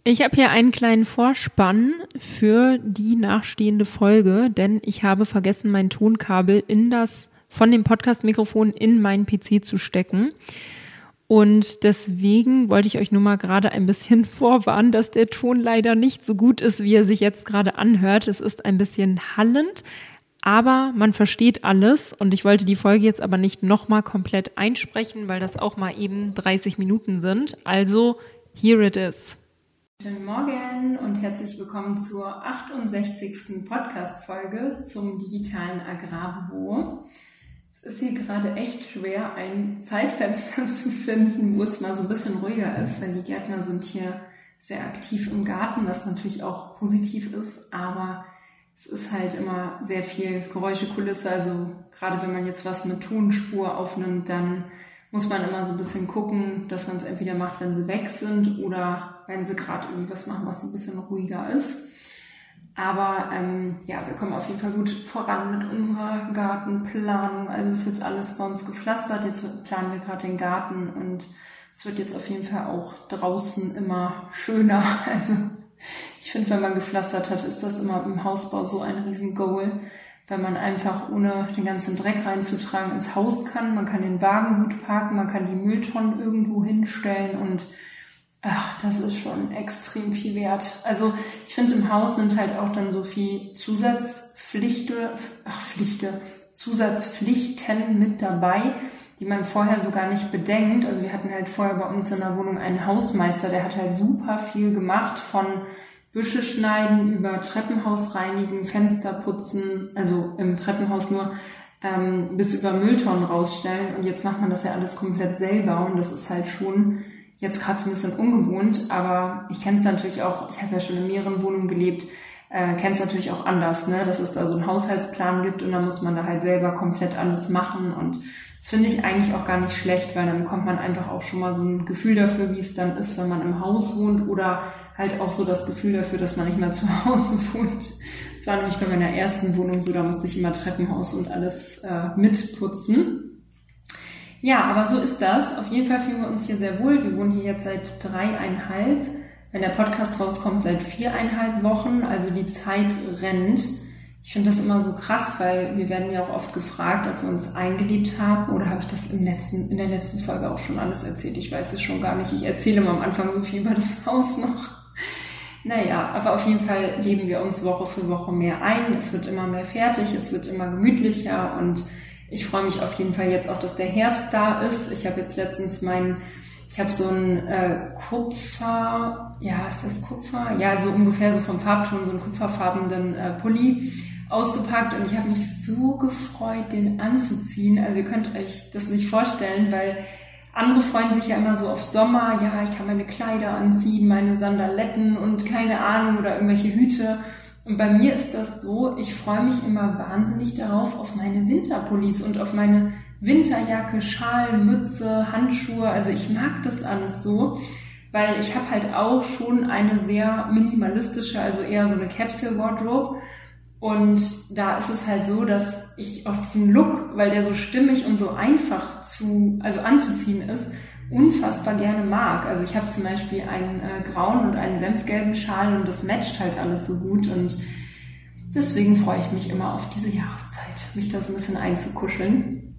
Ich habe hier einen kleinen Vorspann für die nachstehende Folge, denn ich habe vergessen, mein Tonkabel von dem Podcast-Mikrofon in meinen PC zu stecken. Und deswegen wollte ich euch nur mal gerade ein bisschen vorwarnen, dass der Ton leider nicht so gut ist, wie er sich jetzt gerade anhört. Es ist ein bisschen hallend, aber man versteht alles. Und ich wollte die Folge jetzt aber nicht nochmal komplett einsprechen, weil das auch mal eben 30 Minuten sind. Also, here it is. Guten Morgen und herzlich willkommen zur 68. Podcast-Folge zum digitalen Agrarbüro. Es ist hier gerade echt schwer, ein Zeitfenster zu finden, wo es mal so ein bisschen ruhiger ist, weil die Gärtner sind hier sehr aktiv im Garten, was natürlich auch positiv ist, aber es ist halt immer sehr viel Geräuschekulisse, also gerade wenn man jetzt was mit Tonspur aufnimmt, dann muss man immer so ein bisschen gucken, dass man es entweder macht, wenn sie weg sind oder wenn sie gerade irgendwie was machen, was so ein bisschen ruhiger ist. Aber wir kommen auf jeden Fall gut voran mit unserer Gartenplanung. Also es ist jetzt alles bei uns gepflastert. Jetzt planen wir gerade den Garten und es wird jetzt auf jeden Fall auch draußen immer schöner. Also ich finde, wenn man gepflastert hat, ist das immer im Hausbau so ein Riesen-Goal, weil man einfach ohne den ganzen Dreck reinzutragen ins Haus kann. Man kann den Wagen gut parken, man kann die Mülltonnen irgendwo hinstellen und das ist schon extrem viel wert. Also ich finde, im Haus sind halt auch dann so viel Zusatzpflichten mit dabei, die man vorher so gar nicht bedenkt. Also wir hatten halt vorher bei uns in der Wohnung einen Hausmeister, der hat halt super viel gemacht, von Büsche schneiden über Treppenhaus reinigen, Fenster putzen, also im Treppenhaus nur, bis über Mülltonnen rausstellen. Und jetzt macht man das ja alles komplett selber und das ist halt schon jetzt gerade so ein bisschen ungewohnt, aber ich kenne es natürlich auch, ich habe ja schon in mehreren Wohnungen gelebt, kenne es natürlich auch anders, ne, dass es da so einen Haushaltsplan gibt und dann muss man da halt selber komplett alles machen und das finde ich eigentlich auch gar nicht schlecht, weil dann bekommt man einfach auch schon mal so ein Gefühl dafür, wie es dann ist, wenn man im Haus wohnt oder halt auch so das Gefühl dafür, dass man nicht mehr zu Hause wohnt. Das war nämlich bei meiner ersten Wohnung so, da musste ich immer Treppenhaus und alles mitputzen. Ja, aber so ist das. Auf jeden Fall fühlen wir uns hier sehr wohl. Wir wohnen hier jetzt seit 3,5. Wenn der Podcast rauskommt, seit 4,5 Wochen. Also die Zeit rennt. Ich finde das immer so krass, weil wir werden ja auch oft gefragt, ob wir uns eingelebt haben. Oder habe ich das in der letzten Folge auch schon alles erzählt? Ich weiß es schon gar nicht. Ich erzähle immer am Anfang so viel über das Haus noch. Naja, aber auf jeden Fall leben wir uns Woche für Woche mehr ein. Es wird immer mehr fertig, es wird immer gemütlicher und ich freue mich auf jeden Fall jetzt auch, dass der Herbst da ist. Ich habe jetzt letztens ich habe so ein Kupfer? Ja, so ungefähr so vom Farbton, so einen kupferfarbenen Pulli ausgepackt und ich habe mich so gefreut, den anzuziehen. Also ihr könnt euch das nicht vorstellen, weil andere freuen sich ja immer so auf Sommer. Ja, ich kann meine Kleider anziehen, meine Sandaletten und keine Ahnung oder irgendwelche Hüte. Und bei mir ist das so, ich freue mich immer wahnsinnig darauf, auf meine Winterpullis und auf meine Winterjacke, Schal, Mütze, Handschuhe. Also ich mag das alles so, weil ich habe halt auch schon eine sehr minimalistische, also eher so eine Capsule Wardrobe. Und da ist es halt so, dass ich auf diesen Look, weil der so stimmig und so einfach anzuziehen ist, unfassbar gerne mag. Also ich habe zum Beispiel einen grauen und einen senfgelben Schal und das matcht halt alles so gut und deswegen freue ich mich immer auf diese Jahreszeit, mich da so ein bisschen einzukuscheln.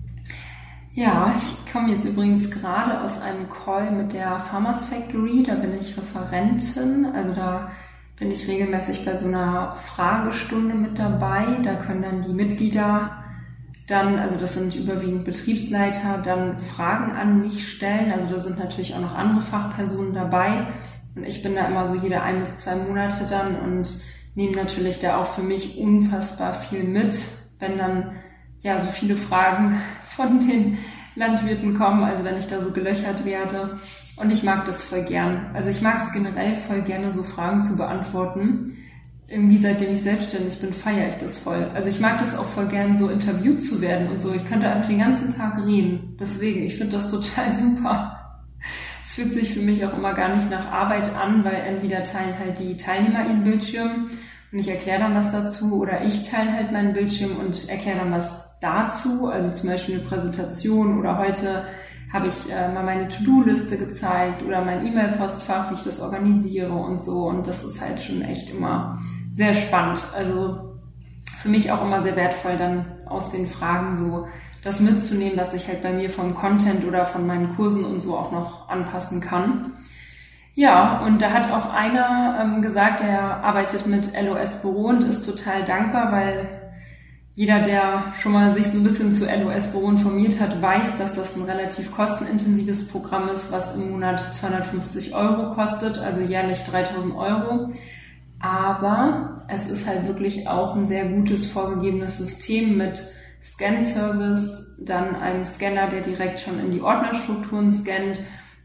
Ja, ich komme jetzt übrigens gerade aus einem Call mit der Farmers Factory, da bin ich Referentin, also da bin ich regelmäßig bei so einer Fragestunde mit dabei, da können dann die Mitglieder also das sind überwiegend Betriebsleiter, dann Fragen an mich stellen. Also da sind natürlich auch noch andere Fachpersonen dabei. Und ich bin da immer so jede 1 bis 2 Monate dann und nehme natürlich da auch für mich unfassbar viel mit, wenn dann ja so viele Fragen von den Landwirten kommen, also wenn ich da so gelöchert werde. Und ich mag das voll gern. Also ich mag es generell voll gerne, so Fragen zu beantworten. Irgendwie seitdem ich selbstständig bin, feiere ich das voll. Also ich mag das auch voll gern, so interviewt zu werden und so. Ich könnte einfach den ganzen Tag reden. Deswegen, ich finde das total super. Es fühlt sich für mich auch immer gar nicht nach Arbeit an, weil entweder teilen halt die Teilnehmer ihren Bildschirm und ich erkläre dann was dazu oder ich teile halt meinen Bildschirm und erkläre dann was dazu. Also zum Beispiel eine Präsentation oder heute habe ich mal meine To-Do-Liste gezeigt oder mein E-Mail-Postfach, wie ich das organisiere und so. Und das ist halt schon echt immer sehr spannend. Also für mich auch immer sehr wertvoll, dann aus den Fragen so das mitzunehmen, was ich halt bei mir vom Content oder von meinen Kursen und so auch noch anpassen kann. Ja, und da hat auch einer gesagt, der arbeitet mit LOS Büro und ist total dankbar, weil jeder, der schon mal sich so ein bisschen zu LOS Büro informiert hat, weiß, dass das ein relativ kostenintensives Programm ist, was im Monat 250 € kostet, also jährlich 3.000 €. Aber es ist halt wirklich auch ein sehr gutes vorgegebenes System mit Scan-Service, dann einem Scanner, der direkt schon in die Ordnerstrukturen scannt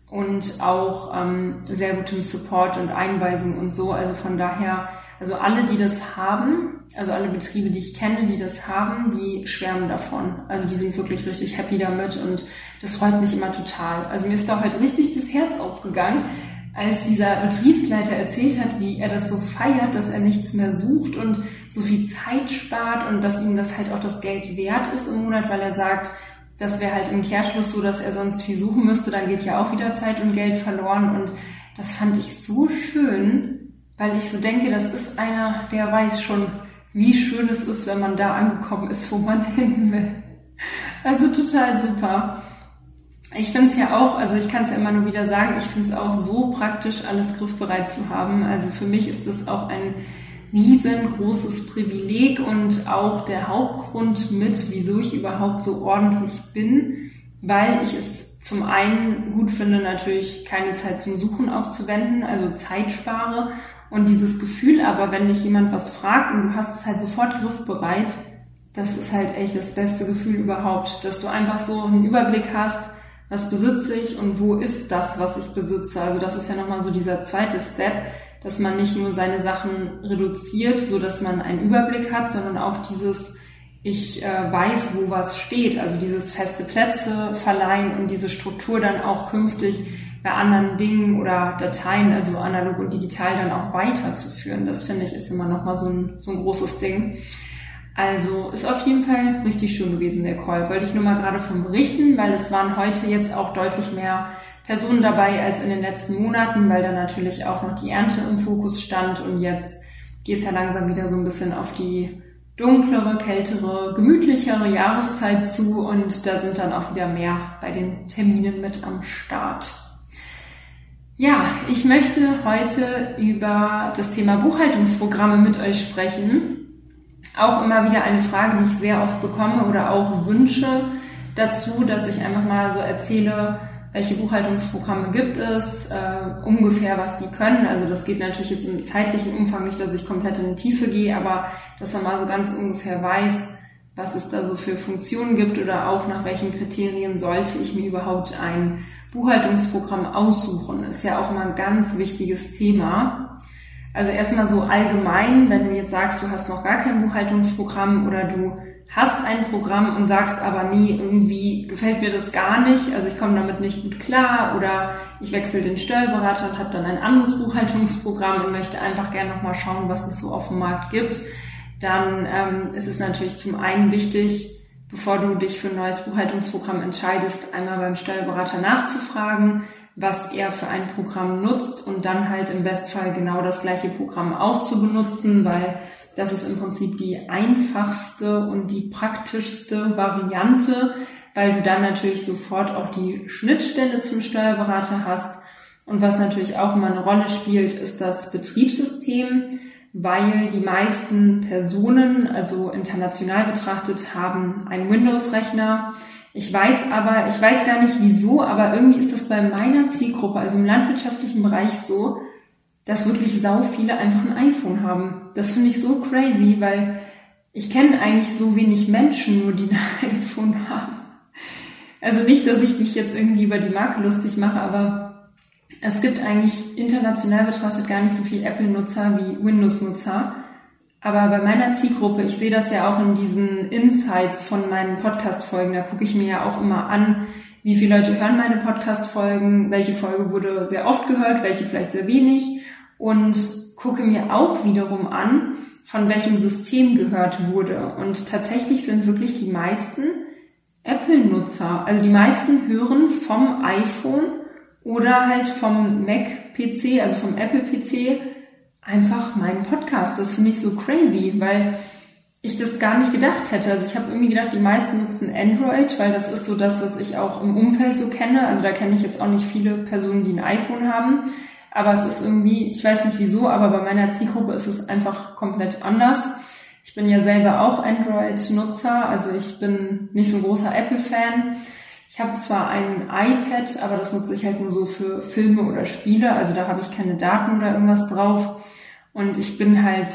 und auch sehr gutem Support und Einweisung und so. Also von daher, also alle, die das haben, also alle Betriebe, die ich kenne, die das haben, die schwärmen davon. Also die sind wirklich richtig happy damit und das freut mich immer total. Also mir ist da heute richtig das Herz aufgegangen, als dieser Betriebsleiter erzählt hat, wie er das so feiert, dass er nichts mehr sucht und so viel Zeit spart und dass ihm das halt auch das Geld wert ist im Monat, weil er sagt, das wäre halt im Kehrschluss so, dass er sonst viel suchen müsste, dann geht ja auch wieder Zeit und Geld verloren und das fand ich so schön, weil ich so denke, das ist einer, der weiß schon, wie schön es ist, wenn man da angekommen ist, wo man hin will. Also total super. Ich finde es ja auch, also ich kann es ja immer nur wieder sagen, ich finde es auch so praktisch, alles griffbereit zu haben. Also für mich ist das auch ein riesengroßes Privileg und auch der Hauptgrund mit, wieso ich überhaupt so ordentlich bin, weil ich es zum einen gut finde, natürlich keine Zeit zum Suchen aufzuwenden, also Zeit spare und dieses Gefühl aber, wenn dich jemand was fragt und du hast es halt sofort griffbereit, das ist halt echt das beste Gefühl überhaupt, dass du einfach so einen Überblick hast, was besitze ich und wo ist das, was ich besitze. Also das ist ja nochmal so dieser zweite Step, dass man nicht nur seine Sachen reduziert, so dass man einen Überblick hat, sondern auch dieses, ich weiß, wo was steht, also dieses feste Plätze verleihen und diese Struktur dann auch künftig bei anderen Dingen oder Dateien, also analog und digital, dann auch weiterzuführen. Das finde ich ist immer nochmal so ein großes Ding. Also ist auf jeden Fall richtig schön gewesen, der Call. Wollte ich nur mal gerade von berichten, weil es waren heute jetzt auch deutlich mehr Personen dabei als in den letzten Monaten, weil da natürlich auch noch die Ernte im Fokus stand und jetzt geht es ja langsam wieder so ein bisschen auf die dunklere, kältere, gemütlichere Jahreszeit zu und da sind dann auch wieder mehr bei den Terminen mit am Start. Ja, ich möchte heute über das Thema Buchhaltungsprogramme mit euch sprechen. Auch immer wieder eine Frage, die ich sehr oft bekomme oder auch Wünsche dazu, dass ich einfach mal so erzähle, welche Buchhaltungsprogramme gibt es, ungefähr was die können. Also das geht natürlich jetzt im zeitlichen Umfang nicht, dass ich komplett in die Tiefe gehe, aber dass man mal so ganz ungefähr weiß, was es da so für Funktionen gibt oder auch nach welchen Kriterien sollte ich mir überhaupt ein Buchhaltungsprogramm aussuchen. Ist ja auch immer ein ganz wichtiges Thema. Also erstmal so allgemein, wenn du jetzt sagst, du hast noch gar kein Buchhaltungsprogramm oder du hast ein Programm und sagst aber nie, irgendwie gefällt mir das gar nicht, also ich komme damit nicht gut klar oder ich wechsle den Steuerberater und habe dann ein anderes Buchhaltungsprogramm und möchte einfach gerne nochmal schauen, was es so auf dem Markt gibt, dann ist es natürlich zum einen wichtig, bevor du dich für ein neues Buchhaltungsprogramm entscheidest, einmal beim Steuerberater nachzufragen, was er für ein Programm nutzt und dann halt im Bestfall genau das gleiche Programm auch zu benutzen, weil das ist im Prinzip die einfachste und die praktischste Variante, weil du dann natürlich sofort auch die Schnittstelle zum Steuerberater hast. Und was natürlich auch immer eine Rolle spielt, ist das Betriebssystem, weil die meisten Personen, also international betrachtet, haben einen Windows-Rechner. Ich weiß gar nicht wieso, aber irgendwie ist das bei meiner Zielgruppe, also im landwirtschaftlichen Bereich so, dass wirklich sau viele einfach ein iPhone haben. Das finde ich so crazy, weil ich kenne eigentlich so wenig Menschen nur, die ein iPhone haben. Also nicht, dass ich mich jetzt irgendwie über die Marke lustig mache, aber es gibt eigentlich international betrachtet gar nicht so viel Apple-Nutzer wie Windows-Nutzer. Aber bei meiner Zielgruppe, ich sehe das ja auch in diesen Insights von meinen Podcast-Folgen, da gucke ich mir ja auch immer an, wie viele Leute hören meine Podcast-Folgen, welche Folge wurde sehr oft gehört, welche vielleicht sehr wenig und gucke mir auch wiederum an, von welchem System gehört wurde. Und tatsächlich sind wirklich die meisten Apple-Nutzer. Also die meisten hören vom iPhone oder halt vom Mac-PC, also vom Apple-PC, einfach meinen Podcast. Das finde ich so crazy, weil ich das gar nicht gedacht hätte. Also ich habe irgendwie gedacht, die meisten nutzen Android, weil das ist so das, was ich auch im Umfeld so kenne. Also da kenne ich jetzt auch nicht viele Personen, die ein iPhone haben. Aber es ist irgendwie, ich weiß nicht wieso, aber bei meiner Zielgruppe ist es einfach komplett anders. Ich bin ja selber auch Android-Nutzer, also ich bin nicht so ein großer Apple-Fan. Ich habe zwar ein iPad, aber das nutze ich halt nur so für Filme oder Spiele, also da habe ich keine Daten oder irgendwas drauf. Und ich bin halt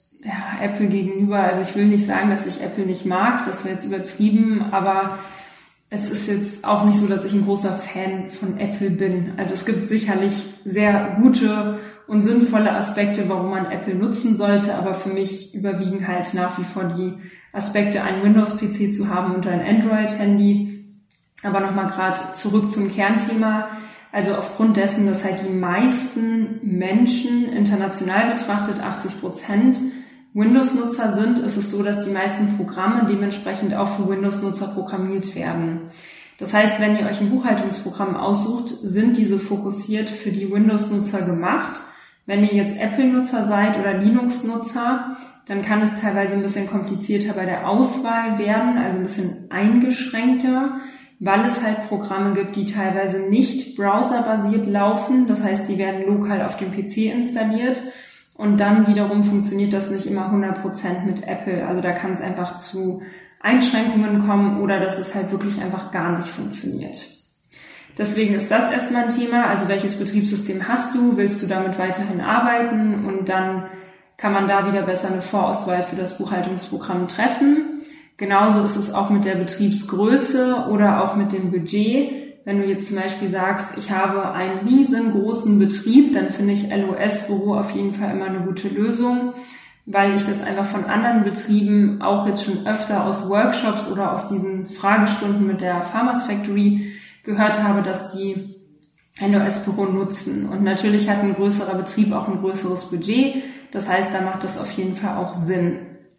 Apple gegenüber, also ich will nicht sagen, dass ich Apple nicht mag, das wäre jetzt übertrieben, aber es ist jetzt auch nicht so, dass ich ein großer Fan von Apple bin. Also es gibt sicherlich sehr gute und sinnvolle Aspekte, warum man Apple nutzen sollte, aber für mich überwiegen halt nach wie vor die Aspekte, einen Windows-PC zu haben und ein Android-Handy. Aber nochmal gerade zurück zum Kernthema. Also aufgrund dessen, dass halt die meisten Menschen international betrachtet 80% Windows-Nutzer sind, ist es so, dass die meisten Programme dementsprechend auch für Windows-Nutzer programmiert werden. Das heißt, wenn ihr euch ein Buchhaltungsprogramm aussucht, sind diese fokussiert für die Windows-Nutzer gemacht. Wenn ihr jetzt Apple-Nutzer seid oder Linux-Nutzer, dann kann es teilweise ein bisschen komplizierter bei der Auswahl werden, also ein bisschen eingeschränkter, weil es halt Programme gibt, die teilweise nicht browserbasiert laufen. Das heißt, die werden lokal auf dem PC installiert und dann wiederum funktioniert das nicht immer 100% mit Apple. Also da kann es einfach zu Einschränkungen kommen oder dass es halt wirklich einfach gar nicht funktioniert. Deswegen ist das erstmal ein Thema, also welches Betriebssystem hast du, willst du damit weiterhin arbeiten und dann kann man da wieder besser eine Vorauswahl für das Buchhaltungsprogramm treffen. Genauso ist es auch mit der Betriebsgröße oder auch mit dem Budget. Wenn du jetzt zum Beispiel sagst, ich habe einen riesengroßen Betrieb, dann finde ich LOS-Büro auf jeden Fall immer eine gute Lösung, weil ich das einfach von anderen Betrieben auch jetzt schon öfter aus Workshops oder aus diesen Fragestunden mit der Farmers Factory gehört habe, dass die LOS-Büro nutzen. Und natürlich hat ein größerer Betrieb auch ein größeres Budget. Das heißt, da macht das auf jeden Fall auch Sinn.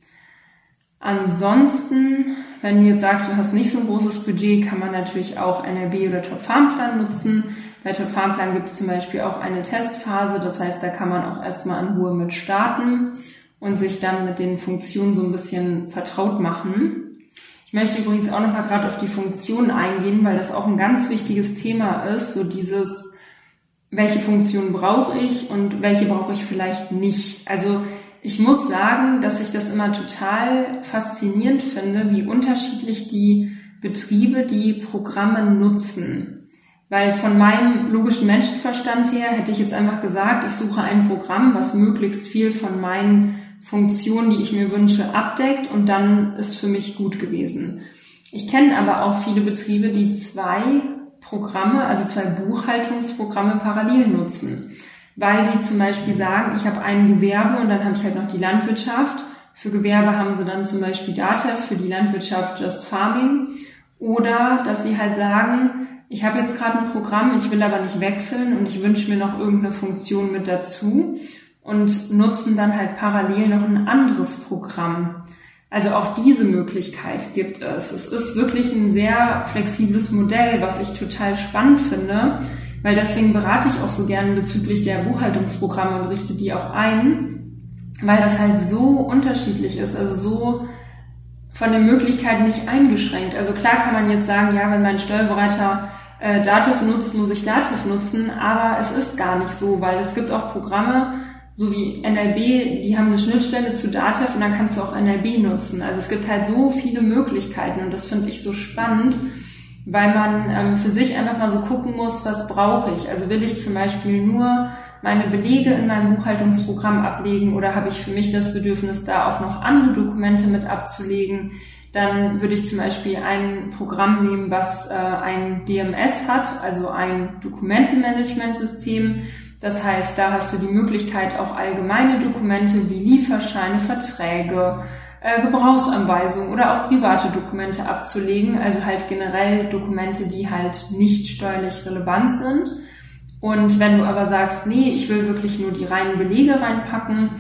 Ansonsten, wenn du jetzt sagst, du hast nicht so ein großes Budget, kann man natürlich auch NRB oder Top-Farm-Plan nutzen. Bei Top-Farm-Plan gibt es zum Beispiel auch eine Testphase. Das heißt, da kann man auch erstmal in Ruhe mit starten und sich dann mit den Funktionen so ein bisschen vertraut machen. Ich möchte übrigens auch nochmal gerade auf die Funktionen eingehen, weil das auch ein ganz wichtiges Thema ist, so dieses, welche Funktion brauche ich und welche brauche ich vielleicht nicht. Also ich muss sagen, dass ich das immer total faszinierend finde, wie unterschiedlich die Betriebe die Programme nutzen. Weil von meinem logischen Menschenverstand her hätte ich jetzt einfach gesagt, ich suche ein Programm, was möglichst viel von meinen Funktionen, die ich mir wünsche, abdeckt und dann ist für mich gut gewesen. Ich kenne aber auch viele Betriebe, die zwei Programme, also zwei Buchhaltungsprogramme parallel nutzen, weil sie zum Beispiel sagen, ich habe ein Gewerbe und dann habe ich halt noch die Landwirtschaft. Für Gewerbe haben sie dann zum Beispiel DATEV, für die Landwirtschaft Just Farming. Oder dass sie halt sagen, ich habe jetzt gerade ein Programm, ich will aber nicht wechseln und ich wünsche mir noch irgendeine Funktion mit dazu und nutzen dann halt parallel noch ein anderes Programm. Also auch diese Möglichkeit gibt es. Es ist wirklich ein sehr flexibles Modell, was ich total spannend finde, weil deswegen berate ich auch so gerne bezüglich der Buchhaltungsprogramme und richte die auch ein, weil das halt so unterschiedlich ist, also so von den Möglichkeiten nicht eingeschränkt. Also klar kann man jetzt sagen, ja, wenn mein Steuerberater DATEV nutzt, muss ich DATEV nutzen, aber es ist gar nicht so, weil es gibt auch Programme, so wie NRB, die haben eine Schnittstelle zu DATEV und dann kannst du auch NRB nutzen. Also es gibt halt so viele Möglichkeiten und das finde ich so spannend, weil man für sich einfach mal so gucken muss, was brauche ich. Also will ich zum Beispiel nur meine Belege in meinem Buchhaltungsprogramm ablegen oder habe ich für mich das Bedürfnis, da auch noch andere Dokumente mit abzulegen? Dann würde ich zum Beispiel ein Programm nehmen, was ein DMS hat, also ein Dokumentenmanagementsystem. Das heißt, da hast du die Möglichkeit, auch allgemeine Dokumente wie Lieferscheine, Verträge, Gebrauchsanweisungen oder auch private Dokumente abzulegen. Also halt generell Dokumente, die halt nicht steuerlich relevant sind. Und wenn du aber sagst, nee, ich will wirklich nur die reinen Belege reinpacken,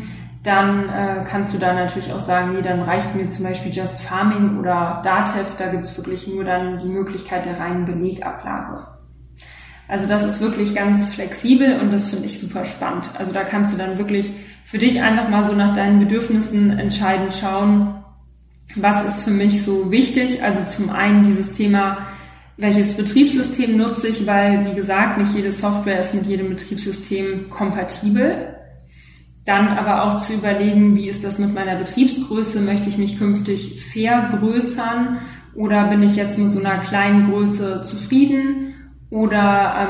dann kannst du da natürlich auch sagen, nee, dann reicht mir zum Beispiel Just Farming oder Datev, da gibt's wirklich nur dann die Möglichkeit der reinen Belegablage. Also das ist wirklich ganz flexibel und das finde ich super spannend. Also da kannst du dann wirklich für dich einfach mal so nach deinen Bedürfnissen entscheiden, schauen, was ist für mich so wichtig. Also zum einen dieses Thema, welches Betriebssystem nutze ich, weil, wie gesagt, nicht jede Software ist mit jedem Betriebssystem kompatibel. Dann aber auch zu überlegen, wie ist das mit meiner Betriebsgröße? Möchte ich mich künftig vergrößern oder bin ich jetzt mit so einer kleinen Größe zufrieden? Oder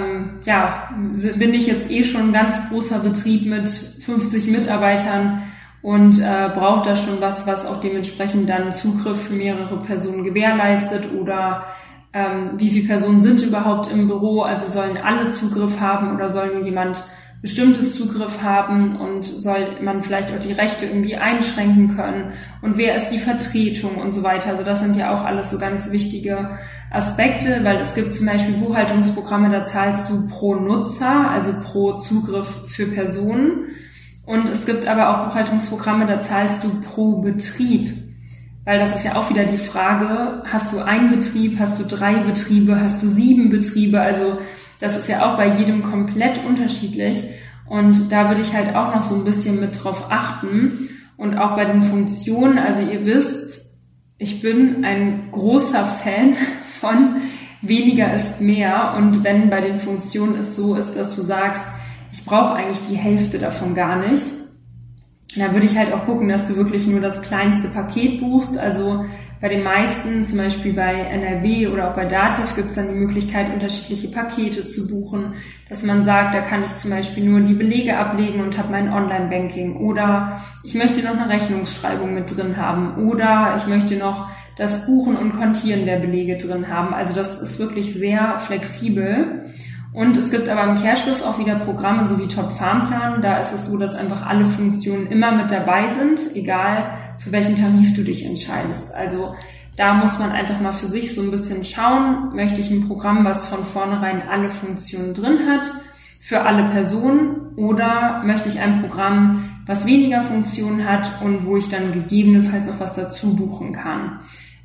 bin ich jetzt schon ein ganz großer Betrieb mit 50 Mitarbeitern und braucht da schon was auch dementsprechend dann Zugriff für mehrere Personen gewährleistet? Oder wie viele Personen sind überhaupt im Büro? Also sollen alle Zugriff haben oder soll nur jemand bestimmtes Zugriff haben und soll man vielleicht auch die Rechte irgendwie einschränken können und wer ist die Vertretung und so weiter. Also das sind ja auch alles so ganz wichtige Aspekte, weil es gibt zum Beispiel Buchhaltungsprogramme, da zahlst du pro Nutzer, also pro Zugriff für Personen, und es gibt aber auch Buchhaltungsprogramme, da zahlst du pro Betrieb. Weil das ist ja auch wieder die Frage, hast du einen Betrieb, hast du 3 Betriebe, hast du 7 Betriebe, also das ist ja auch bei jedem komplett unterschiedlich und da würde ich halt auch noch so ein bisschen mit drauf achten und auch bei den Funktionen. Also ihr wisst, ich bin ein großer Fan von weniger ist mehr und wenn bei den Funktionen es so ist, dass du sagst, ich brauche eigentlich die Hälfte davon gar nicht, dann würde ich halt auch gucken, dass du wirklich nur das kleinste Paket buchst. Also bei den meisten, zum Beispiel bei NRW oder auch bei Datev, gibt es dann die Möglichkeit, unterschiedliche Pakete zu buchen, dass man sagt, da kann ich zum Beispiel nur die Belege ablegen und habe mein Online-Banking, oder ich möchte noch eine Rechnungsschreibung mit drin haben, oder ich möchte noch das Buchen und Kontieren der Belege drin haben. Also das ist wirklich sehr flexibel. Und es gibt aber im Kehrschluss auch wieder Programme, so wie Top Farmplan. Da ist es so, dass einfach alle Funktionen immer mit dabei sind, egal für welchen Tarif du dich entscheidest. Also da muss man einfach mal für sich so ein bisschen schauen, möchte ich ein Programm, was von vornherein alle Funktionen drin hat, für alle Personen, oder möchte ich ein Programm, was weniger Funktionen hat und wo ich dann gegebenenfalls auch was dazu buchen kann.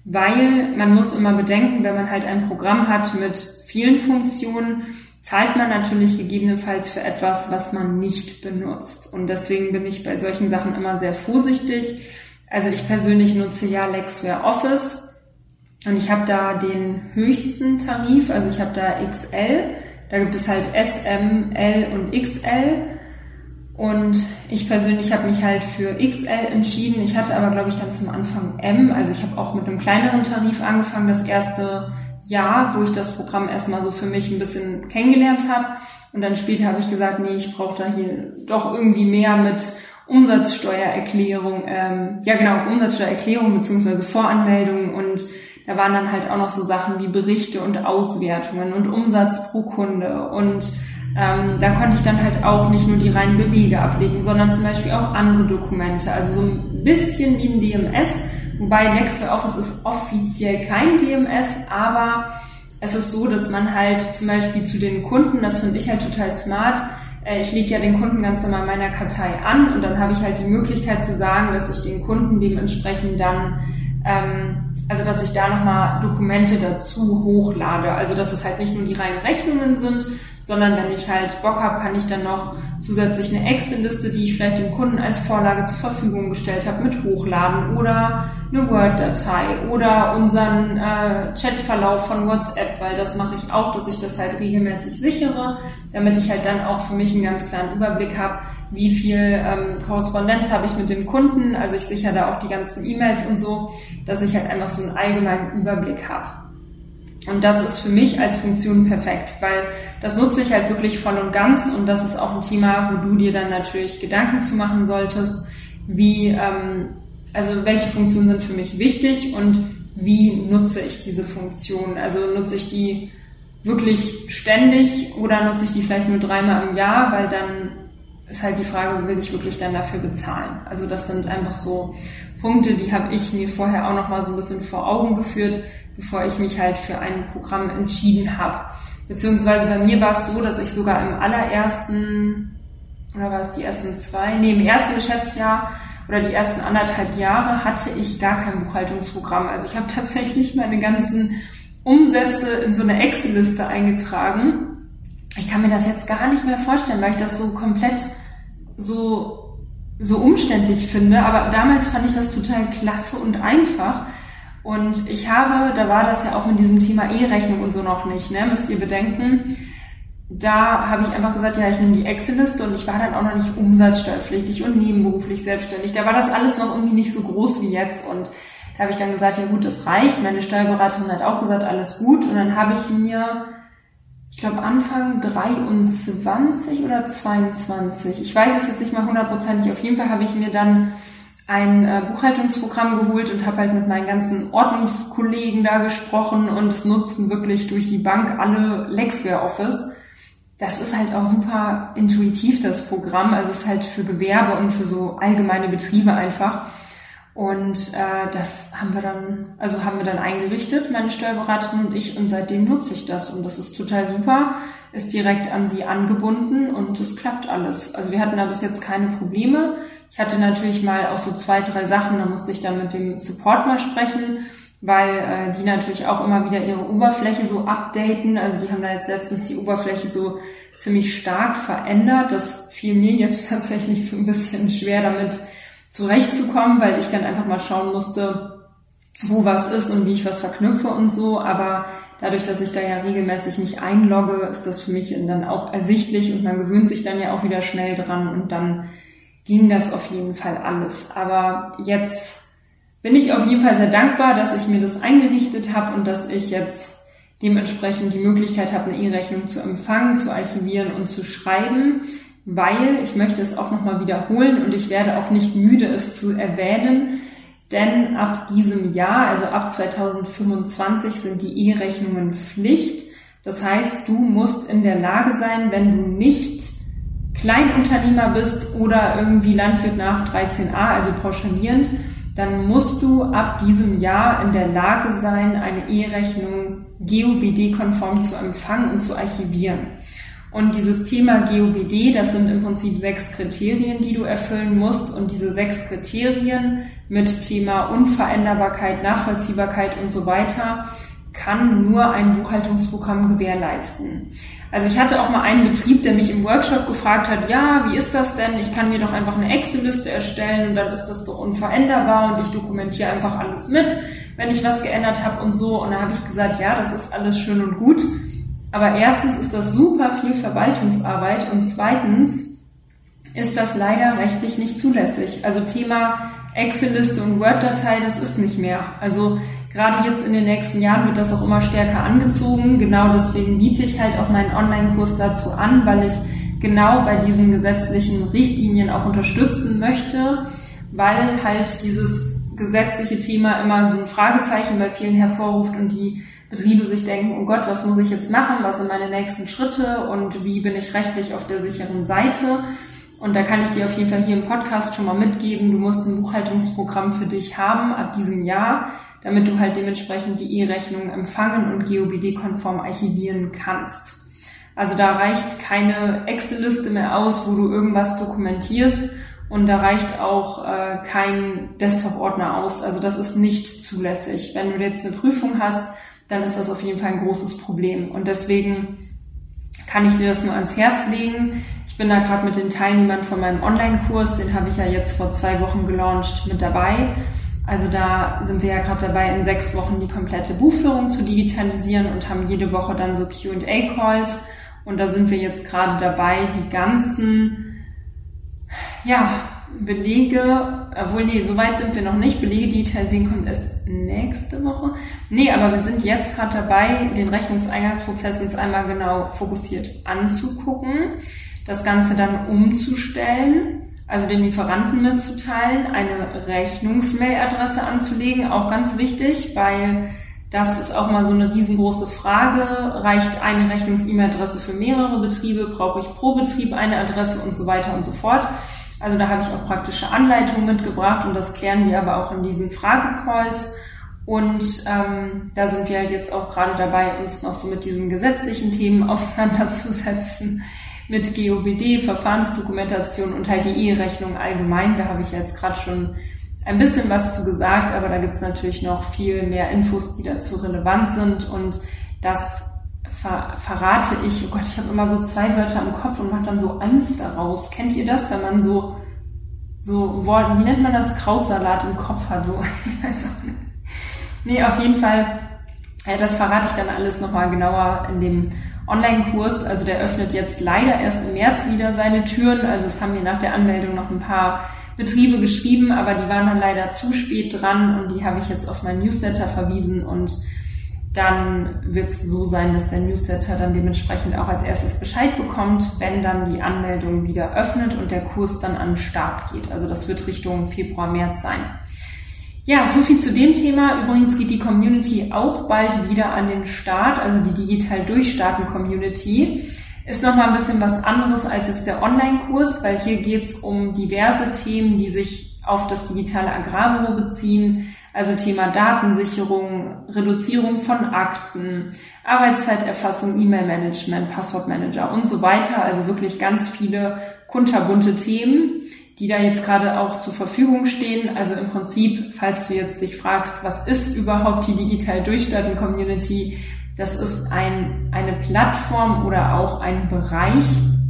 Weil man muss immer bedenken, wenn man halt ein Programm hat mit vielen Funktionen, zahlt man natürlich gegebenenfalls für etwas, was man nicht benutzt. Und deswegen bin ich bei solchen Sachen immer sehr vorsichtig. Also ich persönlich nutze ja Lexware Office und ich habe da den höchsten Tarif, also ich habe da XL. Da gibt es halt S, M, L und XL. Und ich persönlich habe mich halt für XL entschieden. Ich hatte aber, glaube ich, ganz am Anfang M. Also ich habe auch mit einem kleineren Tarif angefangen, das erste Jahr, wo ich das Programm erstmal so für mich ein bisschen kennengelernt habe. Und dann später habe ich gesagt, nee, ich brauche da hier doch irgendwie mehr mit Umsatzsteuererklärung. Umsatzsteuererklärung bzw. Voranmeldung. Und da waren dann halt auch noch so Sachen wie Berichte und Auswertungen und Umsatz pro Kunde. Und da konnte ich dann halt auch nicht nur die reinen Belege ablegen, sondern zum Beispiel auch andere Dokumente. Also so ein bisschen wie ein DMS. Wobei Lexware Office ist offiziell kein DMS, aber es ist so, dass man halt zum Beispiel zu den Kunden, das finde ich halt total smart, ich lege ja den Kunden ganz normal meiner Kartei an und dann habe ich halt die Möglichkeit zu sagen, dass ich den Kunden dementsprechend dann, dass ich da nochmal Dokumente dazu hochlade. Also dass es halt nicht nur die reinen Rechnungen sind, sondern wenn ich halt Bock habe, kann ich dann noch zusätzlich eine Excel-Liste, die ich vielleicht dem Kunden als Vorlage zur Verfügung gestellt habe, mit hochladen oder eine Word-Datei oder unseren Chatverlauf von WhatsApp, weil das mache ich auch, dass ich das halt regelmäßig sichere, damit ich halt dann auch für mich einen ganz klaren Überblick habe, wie viel Korrespondenz habe ich mit dem Kunden, also ich sichere da auch die ganzen E-Mails und so, dass ich halt einfach so einen allgemeinen Überblick habe. Und das ist für mich als Funktion perfekt, weil das nutze ich halt wirklich voll und ganz und das ist auch ein Thema, wo du dir dann natürlich Gedanken zu machen solltest, welche Funktionen sind für mich wichtig und wie nutze ich diese Funktion. Also nutze ich die wirklich ständig oder nutze ich die vielleicht nur 3-mal im Jahr, weil dann ist halt die Frage, will ich wirklich dann dafür bezahlen. Also das sind einfach so Punkte, die habe ich mir vorher auch nochmal so ein bisschen vor Augen geführt, bevor ich mich halt für ein Programm entschieden habe. Beziehungsweise bei mir war es so, dass ich sogar im allerersten oder war es die ersten 2? Nee, im ersten Geschäftsjahr oder die ersten 1,5 Jahre hatte ich gar kein Buchhaltungsprogramm. Also ich habe tatsächlich meine ganzen Umsätze in so eine Excel-Liste eingetragen. Ich kann mir das jetzt gar nicht mehr vorstellen, weil ich das so komplett so umständlich finde. Aber damals fand ich das total klasse und einfach. Und da war das ja auch mit diesem Thema E-Rechnung und so noch nicht, ne? Müsst ihr bedenken. Da habe ich einfach gesagt, ja, ich nehme die Excel-Liste und ich war dann auch noch nicht umsatzsteuerpflichtig und nebenberuflich selbstständig. Da war das alles noch irgendwie nicht so groß wie jetzt und da habe ich dann gesagt, ja gut, das reicht. Meine Steuerberaterin hat auch gesagt, alles gut. Und dann habe ich mir, ich glaube Anfang 23 oder 22, ich weiß es jetzt nicht mal 100%, auf jeden Fall habe ich mir dann ein Buchhaltungsprogramm geholt und habe halt mit meinen ganzen Ordnungskollegen da gesprochen und es nutzen wirklich durch die Bank alle Lexware Office. Das ist halt auch super intuitiv, das Programm. Also es ist halt für Gewerbe und für so allgemeine Betriebe einfach. Und das haben wir dann eingerichtet, meine Steuerberaterin und ich, und seitdem nutze ich das. Und das ist total super, ist direkt an sie angebunden und es klappt alles. Also wir hatten da bis jetzt keine Probleme. Ich hatte natürlich mal auch so 2, 3 Sachen, da musste ich dann mit dem Support mal sprechen, weil die natürlich auch immer wieder ihre Oberfläche so updaten. Also die haben da jetzt letztens die Oberfläche so ziemlich stark verändert. Das fiel mir jetzt tatsächlich so ein bisschen schwer, damit zurechtzukommen, weil ich dann einfach mal schauen musste, wo was ist und wie ich was verknüpfe und so. Aber dadurch, dass ich da ja regelmäßig mich einlogge, ist das für mich dann auch ersichtlich und man gewöhnt sich dann ja auch wieder schnell dran und dann ging das auf jeden Fall alles. Aber jetzt bin ich auf jeden Fall sehr dankbar, dass ich mir das eingerichtet habe und dass ich jetzt dementsprechend die Möglichkeit habe, eine E-Rechnung zu empfangen, zu archivieren und zu schreiben, weil ich möchte es auch nochmal wiederholen und ich werde auch nicht müde, es zu erwähnen, denn ab diesem Jahr, also ab 2025, sind die E-Rechnungen Pflicht. Das heißt, du musst in der Lage sein, wenn du nicht Kleinunternehmer bist oder irgendwie Landwirt nach 13a, also pauschalierend, dann musst du ab diesem Jahr in der Lage sein, eine E-Rechnung GOBD-konform zu empfangen und zu archivieren. Und dieses Thema GOBD, das sind im Prinzip 6 Kriterien, die du erfüllen musst. Und diese 6 Kriterien mit Thema Unveränderbarkeit, Nachvollziehbarkeit und so weiter kann nur ein Buchhaltungsprogramm gewährleisten. Also ich hatte auch mal einen Betrieb, der mich im Workshop gefragt hat, ja, wie ist das denn? Ich kann mir doch einfach eine Excel-Liste erstellen und dann ist das doch unveränderbar und ich dokumentiere einfach alles mit, wenn ich was geändert habe und so. Und da habe ich gesagt, ja, das ist alles schön und gut. Aber erstens ist das super viel Verwaltungsarbeit und zweitens ist das leider rechtlich nicht zulässig. Also Thema Excel-Liste und Word-Datei, das ist nicht mehr. Also gerade jetzt in den nächsten Jahren wird das auch immer stärker angezogen. Genau deswegen biete ich halt auch meinen Online-Kurs dazu an, weil ich genau bei diesen gesetzlichen Richtlinien auch unterstützen möchte, weil halt dieses gesetzliche Thema immer so ein Fragezeichen bei vielen hervorruft und die Betriebe sich denken, oh Gott, was muss ich jetzt machen, was sind meine nächsten Schritte und wie bin ich rechtlich auf der sicheren Seite? Und da kann ich dir auf jeden Fall hier im Podcast schon mal mitgeben, du musst ein Buchhaltungsprogramm für dich haben ab diesem Jahr, damit du halt dementsprechend die E-Rechnungen empfangen und GOBD-konform archivieren kannst. Also da reicht keine Excel-Liste mehr aus, wo du irgendwas dokumentierst und da reicht auch kein Desktop-Ordner aus. Also das ist nicht zulässig. Wenn du jetzt eine Prüfung hast, dann ist das auf jeden Fall ein großes Problem. Und deswegen kann ich dir das nur ans Herz legen. Ich bin da gerade mit den Teilnehmern von meinem Online-Kurs, den habe ich ja jetzt vor 2 Wochen gelauncht, mit dabei. Also da sind wir ja gerade dabei, in 6 Wochen die komplette Buchführung zu digitalisieren und haben jede Woche dann so Q&A-Calls. Und da sind wir jetzt gerade dabei, die ganzen Belege, obwohl so weit sind wir noch nicht. Belege digitalisieren kommt erst nächste Woche. Aber wir sind jetzt gerade dabei, den Rechnungseingangsprozess uns einmal genau fokussiert anzugucken, das Ganze dann umzustellen, also den Lieferanten mitzuteilen, eine Rechnungsmailadresse anzulegen, auch ganz wichtig, weil das ist auch mal so eine riesengroße Frage. Reicht eine Rechnungs-E-Mail-Adresse für mehrere Betriebe? Brauche ich pro Betrieb eine Adresse und so weiter und so fort? Also da habe ich auch praktische Anleitungen mitgebracht und das klären wir aber auch in diesen Fragecalls. Und da sind wir halt jetzt auch gerade dabei, uns noch so mit diesen gesetzlichen Themen auseinanderzusetzen, mit GOBD, Verfahrensdokumentation und halt die Eherechnung allgemein. Da habe ich jetzt gerade schon ein bisschen was zu gesagt, aber da gibt es natürlich noch viel mehr Infos, die dazu relevant sind, und das verrate ich. Oh Gott, ich habe immer so 2 Wörter im Kopf und mache dann so eins daraus. Kennt ihr das, wenn man so Worten, wie nennt man das, Krautsalat im Kopf hat? So. Nee, auf jeden Fall, das verrate ich dann alles nochmal genauer in dem Online-Kurs. Also der öffnet jetzt leider erst im März wieder seine Türen. Also es haben mir nach der Anmeldung noch ein paar Betriebe geschrieben, aber die waren dann leider zu spät dran, und die habe ich jetzt auf meinen Newsletter verwiesen, und dann wird es so sein, dass der Newsletter dann dementsprechend auch als erstes Bescheid bekommt, wenn dann die Anmeldung wieder öffnet und der Kurs dann an den Start geht. Also das wird Richtung Februar, März sein. Ja, so viel zu dem Thema. Übrigens geht die Community auch bald wieder an den Start, also die Digital Durchstarten Community. Ist nochmal ein bisschen was anderes als jetzt der Online-Kurs, weil hier geht es um diverse Themen, die sich auf das digitale Agrarbüro beziehen, also Thema Datensicherung, Reduzierung von Akten, Arbeitszeiterfassung, E-Mail-Management, Passwortmanager und so weiter. Also wirklich ganz viele kunterbunte Themen, die da jetzt gerade auch zur Verfügung stehen. Also im Prinzip, falls du jetzt dich fragst, was ist überhaupt die Digital Durchstarten Community? Das ist eine Plattform oder auch ein Bereich,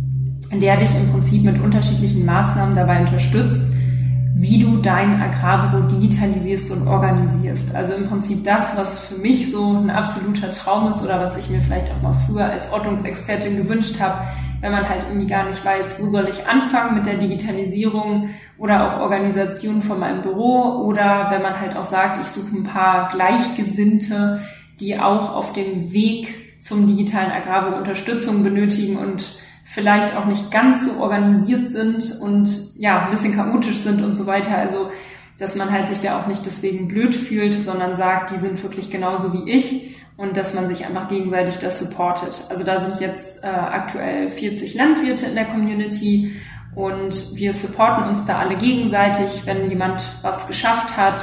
in der dich im Prinzip mit unterschiedlichen Maßnahmen dabei unterstützt, wie du dein Agrarbüro digitalisierst und organisierst. Also im Prinzip das, was für mich so ein absoluter Traum ist oder was ich mir vielleicht auch mal früher als Ordnungsexpertin gewünscht habe, wenn man halt irgendwie gar nicht weiß, wo soll ich anfangen mit der Digitalisierung oder auch Organisation von meinem Büro, oder wenn man halt auch sagt, ich suche ein paar Gleichgesinnte, die auch auf dem Weg zum digitalen Agrarbüro Unterstützung benötigen und vielleicht auch nicht ganz so organisiert sind und ja, ein bisschen chaotisch sind und so weiter. Also, dass man halt sich da auch nicht deswegen blöd fühlt, sondern sagt, die sind wirklich genauso wie ich, und dass man sich einfach gegenseitig das supportet. Also da sind jetzt aktuell 40 Landwirte in der Community, und wir supporten uns da alle gegenseitig, wenn jemand was geschafft hat,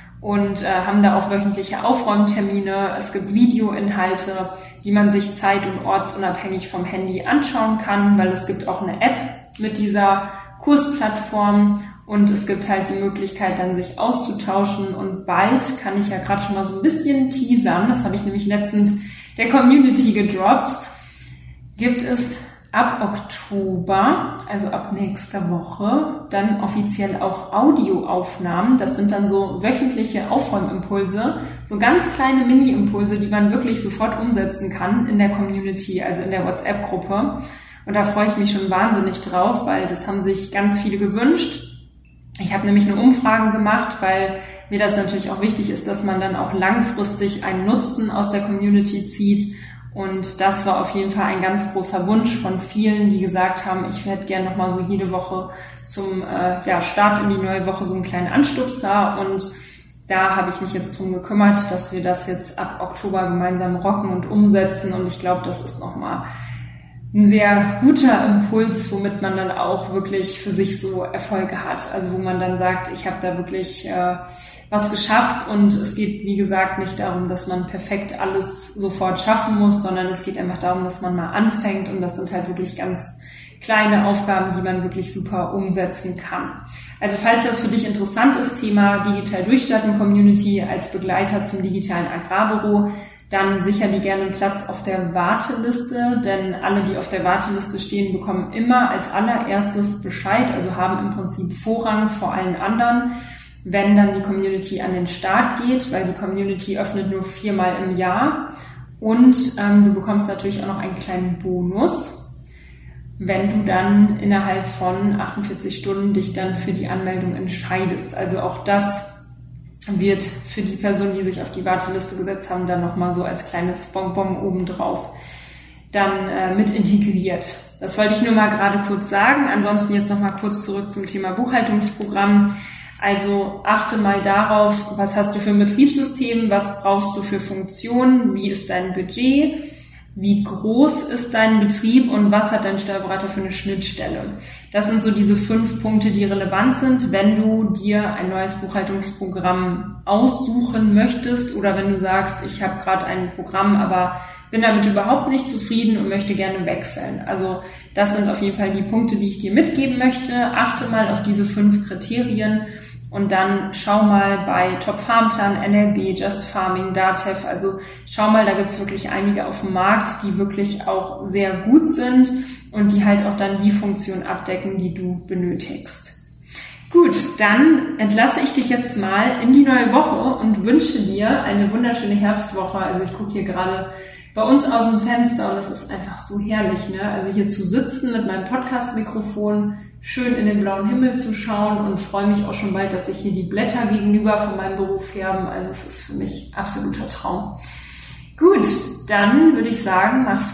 und haben da auch wöchentliche Aufräumtermine. Es gibt Videoinhalte, die man sich zeit- und ortsunabhängig vom Handy anschauen kann, weil es gibt auch eine App mit dieser Kursplattform, und es gibt halt die Möglichkeit, dann sich auszutauschen, und bald, kann ich ja gerade schon mal so ein bisschen teasern, das habe ich nämlich letztens der Community gedroppt, gibt es ab Oktober, also ab nächster Woche, dann offiziell auch Audioaufnahmen. Das sind dann so wöchentliche Aufräumimpulse, so ganz kleine Mini-Impulse, die man wirklich sofort umsetzen kann in der Community, also in der WhatsApp-Gruppe. Und da freue ich mich schon wahnsinnig drauf, weil das haben sich ganz viele gewünscht. Ich habe nämlich eine Umfrage gemacht, weil mir das natürlich auch wichtig ist, dass man dann auch langfristig einen Nutzen aus der Community zieht. Und das war auf jeden Fall ein ganz großer Wunsch von vielen, die gesagt haben, ich hätte gerne nochmal so jede Woche zum Start in die neue Woche so einen kleinen Anstupser. Und da habe ich mich jetzt drum gekümmert, dass wir das jetzt ab Oktober gemeinsam rocken und umsetzen. Und ich glaube, das ist nochmal ein sehr guter Impuls, womit man dann auch wirklich für sich so Erfolge hat. Also wo man dann sagt, ich habe da wirklich was geschafft, und es geht, wie gesagt, nicht darum, dass man perfekt alles sofort schaffen muss, sondern es geht einfach darum, dass man mal anfängt, und das sind halt wirklich ganz kleine Aufgaben, die man wirklich super umsetzen kann. Also falls das für dich interessant ist, Thema Digital Durchstarten Community als Begleiter zum digitalen Agrarbüro, dann sicher dir gerne einen Platz auf der Warteliste, denn alle, die auf der Warteliste stehen, bekommen immer als allererstes Bescheid, also haben im Prinzip Vorrang vor allen anderen, wenn dann die Community an den Start geht, weil die Community öffnet nur 4-mal im Jahr, und du bekommst natürlich auch noch einen kleinen Bonus, wenn du dann innerhalb von 48 Stunden dich dann für die Anmeldung entscheidest. Also auch das wird für die Personen, die sich auf die Warteliste gesetzt haben, dann nochmal so als kleines Bonbon obendrauf dann mit integriert. Das wollte ich nur mal gerade kurz sagen. Ansonsten jetzt nochmal kurz zurück zum Thema Buchhaltungsprogramm. Also achte mal darauf, was hast du für ein Betriebssystem, was brauchst du für Funktionen, wie ist dein Budget, wie groß ist dein Betrieb und was hat dein Steuerberater für eine Schnittstelle. Das sind so diese 5 Punkte, die relevant sind, wenn du dir ein neues Buchhaltungsprogramm aussuchen möchtest oder wenn du sagst, ich habe gerade ein Programm, aber bin damit überhaupt nicht zufrieden und möchte gerne wechseln. Also das sind auf jeden Fall die Punkte, die ich dir mitgeben möchte. Achte mal auf diese 5 Kriterien. Und dann schau mal bei Top Farmplan, NLB, Just Farming, DATEV, also schau mal, da gibt's wirklich einige auf dem Markt, die wirklich auch sehr gut sind und die halt auch dann die Funktion abdecken, die du benötigst. Gut, dann entlasse ich dich jetzt mal in die neue Woche und wünsche dir eine wunderschöne Herbstwoche. Also ich gucke hier gerade bei uns aus dem Fenster und das ist einfach so herrlich, ne? Also hier zu sitzen mit meinem Podcast-Mikrofon, schön in den blauen Himmel zu schauen und freue mich auch schon bald, dass sich hier die Blätter gegenüber von meinem Büro färben. Also es ist für mich absoluter Traum. Gut, dann würde ich sagen, mach's